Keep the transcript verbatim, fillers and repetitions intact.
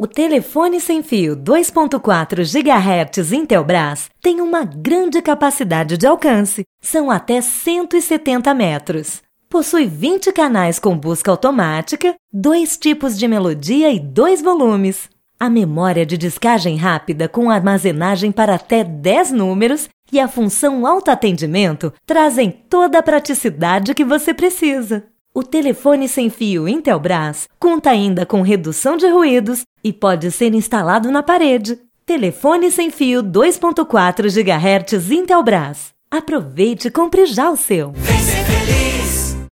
O telefone sem fio dois ponto quatro gigahertz Intelbras tem uma grande capacidade de alcance. São até cento e setenta metros. Possui vinte canais com busca automática, dois tipos de melodia e dois volumes. A memória de descagem rápida com armazenagem para até dez números e a função autoatendimento trazem toda a praticidade que você precisa. O telefone sem fio Intelbras conta ainda com redução de ruídos e pode ser instalado na parede. Telefone sem fio dois ponto quatro gigahertz Intelbras. Aproveite e compre já o seu.